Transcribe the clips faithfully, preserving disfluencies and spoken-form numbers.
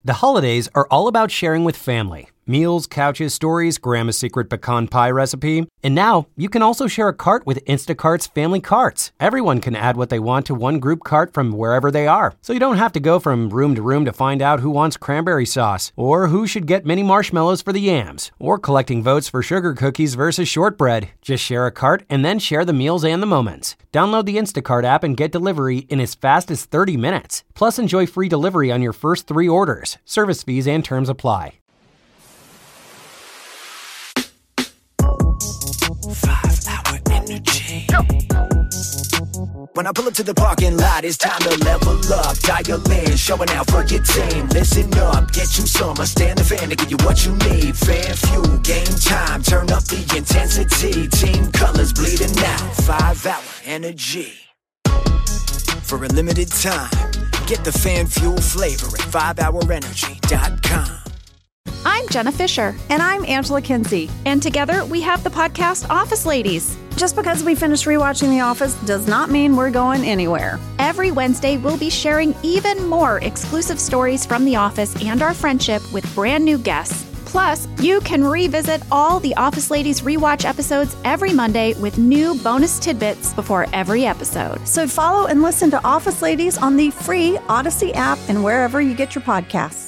The holidays are all about sharing with family. Meals, couches, stories, Grandma's secret pecan pie recipe. And now, you can also share a cart with Instacart's Family Carts. Everyone can add what they want to one group cart from wherever they are. So you don't have to go from room to room to find out who wants cranberry sauce, or who should get mini marshmallows for the yams, or collecting votes for sugar cookies versus shortbread. Just share a cart and then share the meals and the moments. Download the Instacart app and get delivery in as fast as thirty minutes. Plus, enjoy free delivery on your first three orders. Service fees and terms apply. Five-hour energy. When I pull up to the parking lot, it's time to level up. Dial in, showing out for your team. Listen up, get you some. I stand the fan to give you what you need. Fan fuel, game time. Turn up the intensity. Team colors bleeding out. Five-hour energy. For a limited time, get the fan fuel flavor at five hour energy dot com. I'm Jenna Fisher. And I'm Angela Kinsey. And together we have the podcast Office Ladies. Just because we finished rewatching The Office does not mean we're going anywhere. Every Wednesday, we'll be sharing even more exclusive stories from The Office and our friendship with brand new guests. Plus, you can revisit all the Office Ladies rewatch episodes every Monday with new bonus tidbits before every episode. So follow and listen to Office Ladies on the free Odyssey app and wherever you get your podcasts.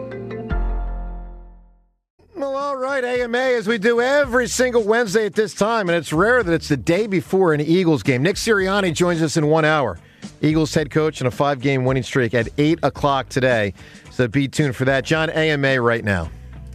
Well, all right, A M A, as we do every single Wednesday at this time, and it's rare that it's the day before an Eagles game. Nick Sirianni joins us in one hour. Eagles head coach on a five-game winning streak at eight o'clock today. So be tuned for that. John, A M A right now.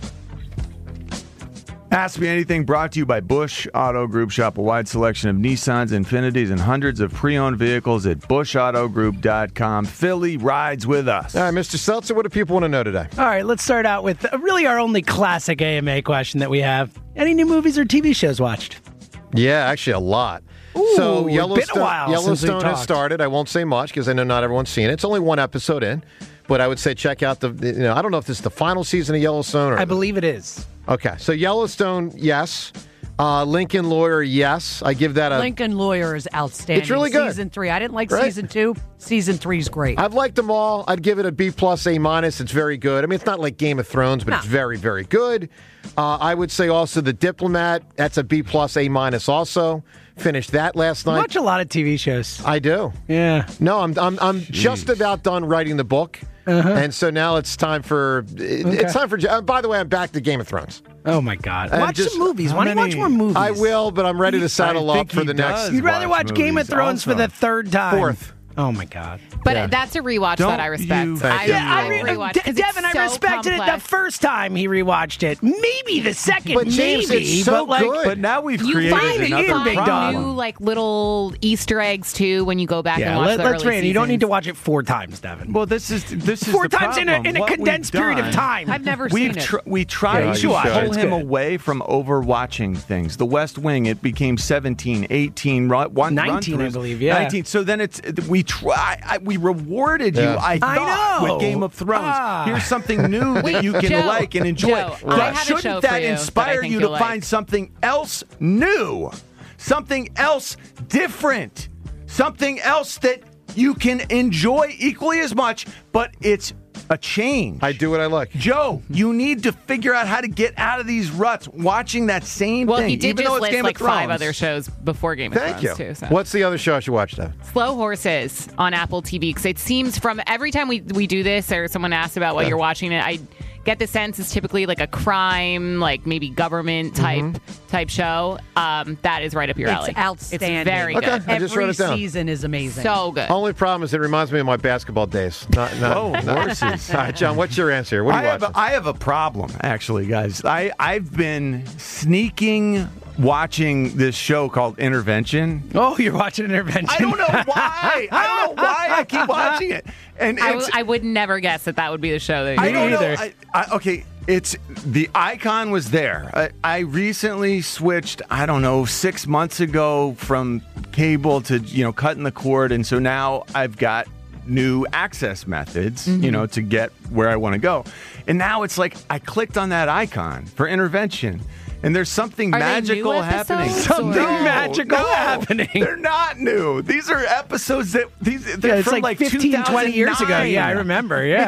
Ask Me Anything brought to you by Bush Auto Group. Shop a wide selection of Nissans, Infinitis, and hundreds of pre-owned vehicles at bush auto group dot com. Philly rides with us. All right, Mister Seltzer, what do people want to know today? All right, let's start out with really our only classic A M A question that we have. Any new movies or T V shows watched? Yeah, actually a lot. Ooh, so Yellowstone, been a while Yellowstone since has started. I won't say much because I know not everyone's seen it. It's only one episode in. But I would say check out the, you know, I don't know if this is the final season of Yellowstone. Or, I believe it is. Okay, so Yellowstone, yes. Uh, Lincoln Lawyer, yes. I give that a... Lincoln Lawyer is outstanding. It's really good. Season three. I didn't like Right? season two. Season three is great. I've liked them all. I'd give it a B plus, A minus. It's very good. I mean, it's not like Game of Thrones, but No. it's very, very good. Uh, I would say also The Diplomat. That's a B plus, A minus also. Finished that last night. You watch a lot of T V shows. I do. Yeah. No, I'm I'm I'm just about done writing the book, Uh-huh. and so now it's time for it's time for. Uh, by the way, I'm back to Game of Thrones. Oh, my God. And Watch just- some movies. how Why don't you watch many- more movies? I will, but I'm ready to saddle I up think for he the next does You'd rather watch, watch Game of movies Thrones for also. the third time. fourth. Oh, my God. But Yeah. that's a rewatch Don't that I respect. you- Thank I, you. Yeah, I I re- rewatch De- 'cause Devin, it's I so respected it the complex. first time he rewatched it. Maybe the second, But James, maybe. it's so but like, good. But now we've You created find, it you another in, find big dog. problem. new like little Easter eggs too when you go back and Yeah, watch let, the let's early rate it. You don't need to seasons. watch it four times, Devin. Well, this is this is four the times in a, problem. in a What we've condensed period of done- time. I've never We've seen it. tr- we tried Yeah, to you pull should. It's him good. away from overwatching things. The West Wing, it became seventeen, eighteen, run, one nineteen, run I believe, yeah. nineteen. So then it's we try. I, we rewarded you. Yeah. I I thought know. with Game of Thrones. Ah. Here's something new Wait, that you can Joe, like and enjoy. Joe, I But have a shouldn't show for that you that I inspire think you to you'll find like. something else new, something else different, something else that you can enjoy equally as much, but it's a change. I do what I like. Joe, you need to figure out how to get out of these ruts watching that same Well, thing. he did even though just it's list Game like of Thrones. five other shows before Game of Thank you. Thrones too. So. What's the other show I should watch, though? Slow Horses on Apple T V? Because it seems from every time we, we do this or someone asks about what you're watching it, I get the sense it's typically like a crime, like maybe government type type show. Um, that is right up your alley. It's outstanding. It's very Okay. good. I just Every wrote it down. season is amazing. So good. Only problem is it reminds me of my basketball days. Not, not, Oh, not- horses. All right, John, what's your answer? What do I you have, watch? a, I have a problem, actually, guys. I, I've been sneaking watching this show called Intervention. Oh, you're watching Intervention. I don't know why. I don't know why I keep watching it. And I, it's, w- I would never guess that that would be the show that I you don't know. either. I, I, okay, it's the icon was there. I, I recently switched. I don't know, six months ago from cable to you know cutting the cord, and so now I've got new access methods, Mm-hmm. you know, to get where I want to go. And now it's like I clicked on that icon for Intervention. And there's something Are they magical new happening. episodes, Something or- magical no, happening. They're not new. These are episodes that these they're Yeah, it's from like fifteen, twenty years ago. two thousand nine. Yeah, I remember. Yeah. It's-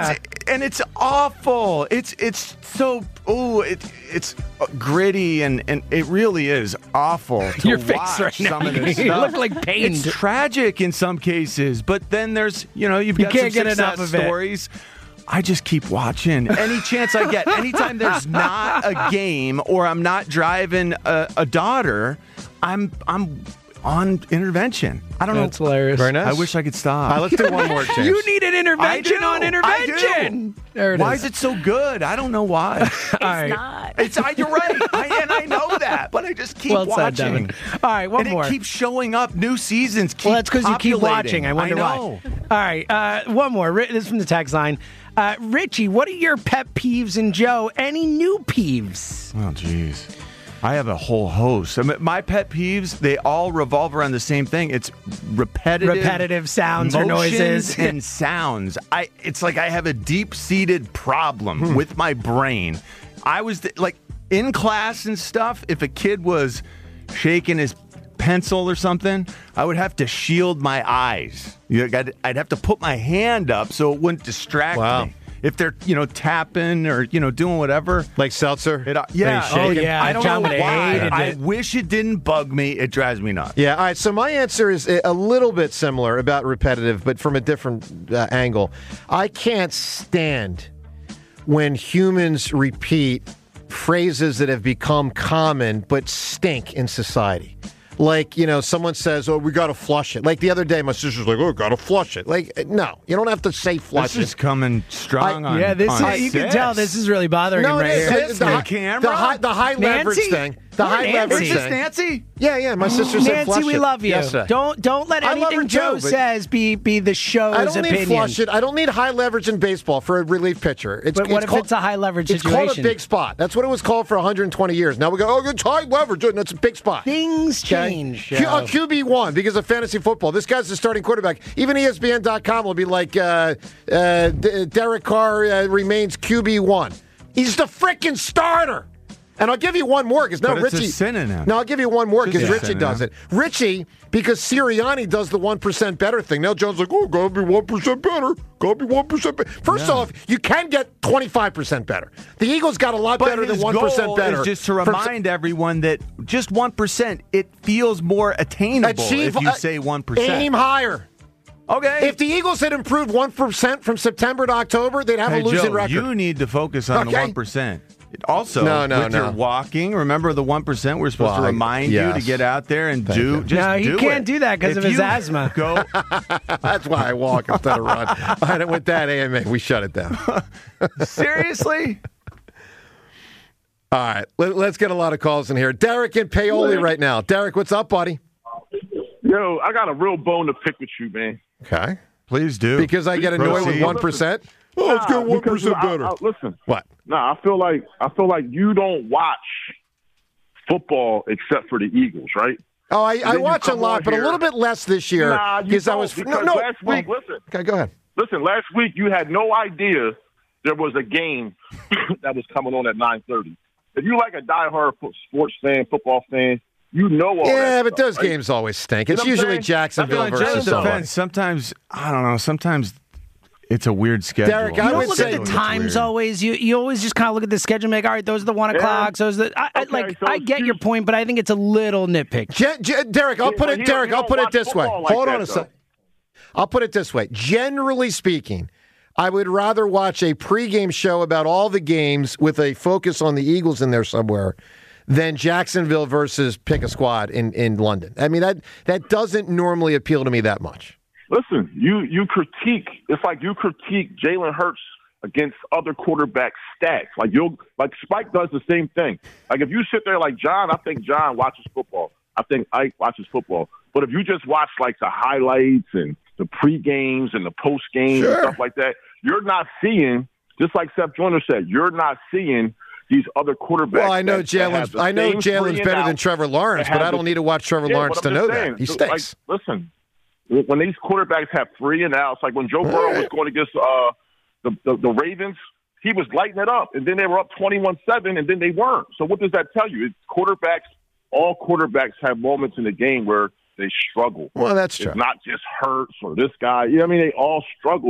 and it's awful. It's it's so oh it it's gritty and, and it really is awful to Your face watch right some now. of this You stuff. look like pained. It's tragic in some cases, but then there's you know you've You got can't some get success enough of it. stories. I just keep watching any chance I get. Anytime there's not a game or I'm not driving a, a daughter, I'm I'm on intervention. I don't That's know. hilarious. Very nice. I wish I could stop. All right, let's do one more, James. You need an intervention I do. on intervention. There it Why is. is it so good? I don't know why. All right. Not. It's I, you're right, I, and I know that, but I just keep Well said, watching. Devin. All right, one and more. it keeps showing up. New seasons keep Well, that's because you keep populating. watching. I wonder know. why. All right, uh, one more. Ri- This is from the text line. Uh, Richie, what are your pet peeves? And Joe, any new peeves? Oh, jeez. I have a whole host. I mean, my pet peeves, they all revolve around the same thing. It's repetitive, Repetitive sounds or motions noises. and sounds. I. It's like I have a deep-seated problem Hmm. with my brain. I was th- like in class and stuff. If a kid was shaking his pencil or something, I would have to shield my eyes. You know, I'd, I'd have to put my hand up so it wouldn't distract Wow. me. If they're, you know, tapping or, you know, doing whatever. Like seltzer? It, uh, yeah. He's shaking? Oh, yeah. I don't John know would have why. hated I it. wish it didn't bug me. It drives me nuts. Yeah, all right. So my answer is a little bit similar about repetitive, but from a different uh, angle. I can't stand when humans repeat phrases that have become common but stink in society. Like, you know, someone says, oh, we got to flush it. Like the other day, my sister's like, oh, got to flush it. Like, no, you don't have to say flush This is it. coming strong I- on Yeah, this on is. You can six. tell this is really bothering No, him it right is. here. The, the, high- camera? the high, the high leverage Nancy? thing. The Poor high Nancy. leverage Is this thing. Nancy? Yeah, yeah. My sister said Nancy, flush we it love you. yesterday. Don't don't let I love anything her Joe too, but- says be be the show's I don't opinion. need flush it. I don't need high leverage in baseball for a relief pitcher. It's, But what it's if called, it's a high leverage it's situation? called a big spot. That's what it was called for one hundred twenty years. Now we go, oh, it's high leverage. And it's a big spot. Things Okay? change. Q, Joe. uh, Q B one because of fantasy football. This guy's the starting quarterback. Even E S P N dot com will be like, uh, uh, D- Derek Carr uh, remains Q B one. He's the freaking starter. And I'll give you one more because now But it's a Richie. synonym. No, I'll give you one more because It's a Richie synonym. does it. Richie, because Sirianni does the one percent better thing. Now John's like, oh, gotta be one percent better. Gotta be one percent better. First Yeah. off, you can get twenty-five percent better. The Eagles got a lot But better his than one percent goal better. is just to from- remind everyone that just one percent, it feels more attainable Achieve- if you uh, say one percent. Aim higher. Okay. If the Eagles had improved one percent from September to October, they'd have hey, a losing Joe, record. you need to focus on the Okay. one percent. Also, No, no, with no. your walking, remember the one percent we're supposed Well, to I- remind yes. you to get out there and Thank do you. just No, he do can't it. do that 'cause If of his you asthma. Go That's why I walk instead of run. All right, and with that, A M A, we shut it down. seriously? All right, let, let's get a lot of calls in here. Derek in Paoli right now. Derek, what's up, buddy? Yo, I got a real bone to pick with you, man. Okay. Please do. Because I get annoyed with Proceed. one percent? Oh, let's Nah, get one because percent I- better. I- listen, What? nah, I feel like I feel like you don't watch football except for the Eagles, right? Oh, I, I then you watch a come lot, on but a here- little bit less this year. Nah, you because I don't, was because no, no. last week, well, listen, okay, go ahead. listen. Last week you had no idea there was a game that was coming on at nine thirty. If you like a diehard fo- sports fan, football fan, you know all that Yeah, but stuff, those right? games always stink. You It's know what I'm usually saying? Jacksonville In versus Joe's somebody. defense, sometimes I don't know. Sometimes it's a weird schedule. Derek, You I don't would look say at the it's times weird. always. You you always just kind of look at the schedule and make, all right, those are the one Yeah. o'clocks. Those are the, I, I, Okay, like so I get you- your point, but I think it's a little nitpick. Gen- Gen- Derek, I'll Yeah, put but it. he don't- Derek, he I'll don't put it watch this way. football like Hold that, on a though. second. I'll put it this way. Generally speaking, I would rather watch a pregame show about all the games with a focus on the Eagles in there somewhere than Jacksonville versus pick a squad in, in London. I mean, that that doesn't normally appeal to me that much. Listen, you you critique. It's like you critique Jalen Hurts against other quarterback stats. Like you'll like Spike does the same thing. Like if you sit there like John, I think John watches football. I think Ike watches football. But if you just watch like the highlights and the pre games and the post games Sure. and stuff like that, you're not seeing. Just like Seth Joyner said, you're not seeing these other quarterbacks. Well, I know that- that have Jalen's. the I know same Jalen's three and better than outs, Trevor Lawrence, that but have I don't the- need to watch Trevor Yeah, Lawrence but to I'm know just that saying, he so, stinks. Like, listen, when these quarterbacks have three and outs, like when Joe Burrow Right. was going against uh, the, the the Ravens, he was lighting it up, and then they were up twenty-one seven, and then they weren't. So what does that tell you? It's quarterbacks. All quarterbacks have moments in the game where they struggle. Well, that's true. It's not just Hurts or this guy. You know what I mean? They all struggle.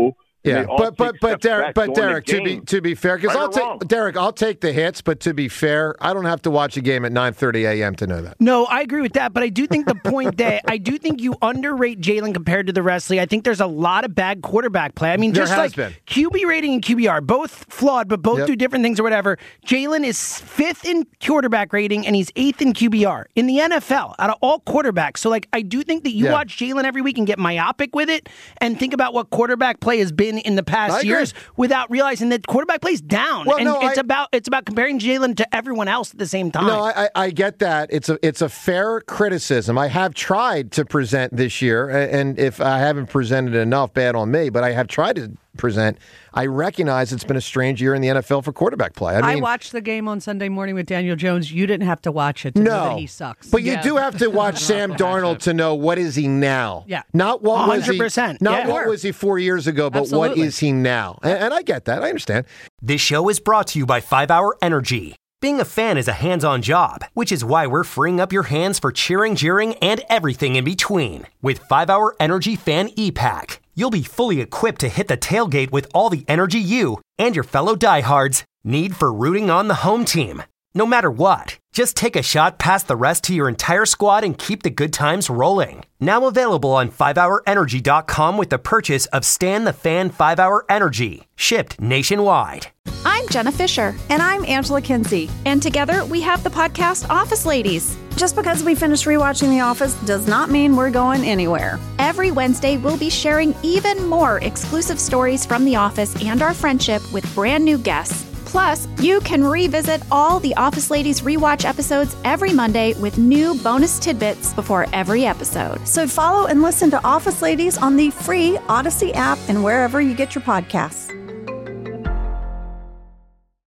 Yeah, they all but but take but steps Derek, back but during Derek, the to be game. to be fair, because Right I'll or take wrong. Derek, I'll take the hits, but to be fair, I don't have to watch a game at nine thirty a.m. to know that. No, I agree with that, but I do think the point that I do think you underrate Jalen compared to the rest of the league. I think there's a lot of bad quarterback play. I mean, There just has like been. Q B rating and Q B R, both flawed, but both Yep. do different things or whatever. Jalen is fifth in quarterback rating and he's eighth in Q B R in the N F L out of all quarterbacks. So, like, I do think that you Yeah. watch Jalen every week and get myopic with it and think about what quarterback play has been in the I past agree. years without realizing that quarterback play's down. Well, and no, it's I- about it's about comparing Jalen to everyone else at the same time. No, I, I I get that. It's a it's a fair criticism. I have tried to present this year, a- and if I haven't presented enough, bad on me. But I have tried to present. I recognize it's been a strange year in the N F L for quarterback play. I I, mean, watched the game on Sunday morning with Daniel Jones. You didn't have to watch it to know no, that he sucks. but you Yeah. do have to watch Sam Darnold to know what is he now. Yeah. not what was one hundred he. percent. Not Yeah. what was he four years ago, but what Absolutely. is he now? And, and I get that. I understand. This show is brought to you by five hour Energy. Being a fan is a hands-on job, which is why we're freeing up your hands for cheering, jeering, and everything in between. With five hour Energy Fan E-Pack, you'll be fully equipped to hit the tailgate with all the energy you and your fellow diehards need for rooting on the home team. No matter what, just take a shot past the rest to your entire squad and keep the good times rolling. Now available on five hour energy dot com with the purchase of Stan the Fan five hour Energy, shipped nationwide. I'm Jenna Fisher, And I'm Angela Kinsey. and together we have the podcast Office Ladies. Just because we finished rewatching The Office does not mean we're going anywhere. Every Wednesday, we'll be sharing even more exclusive stories from The Office and our friendship with brand new guests. Plus, you can revisit all the Office Ladies rewatch episodes every Monday with new bonus tidbits before every episode. So follow and listen to Office Ladies on the free Odyssey app and wherever you get your podcasts.